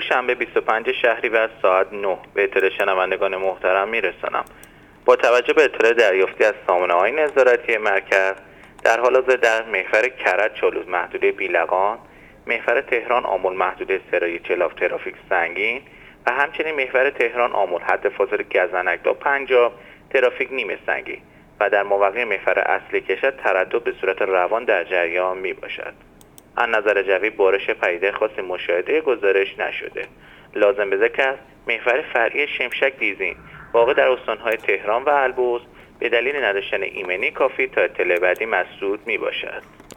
شنبه 25 شهریور ساعت 9 به اطلاع شنوندگان محترم میرسانم. با توجه به اطلاع دریافتی از سامانه‌های نظارتی مرکز، در حال حاضر در محور کرج چالوس محدوده بیلقان، محور تهران آمل محدوده سرای چلاف ترافیک سنگین و همچنین محور تهران آمل حد فاصل گزنک تا پنجاب ترافیک نیمه سنگین و در مابقی محور اصلی کشد تردد به صورت روان در جریان می باشد. از نظر جوی بارش پدیده خاصی مشاهده گزارش نشده. لازم به ذکر است محور فرعی شمشک دیزین واقع در استان‌های تهران و البرز به دلیل نداشتن ایمنی کافی تا اطلاع بعدی مسدود می باشد.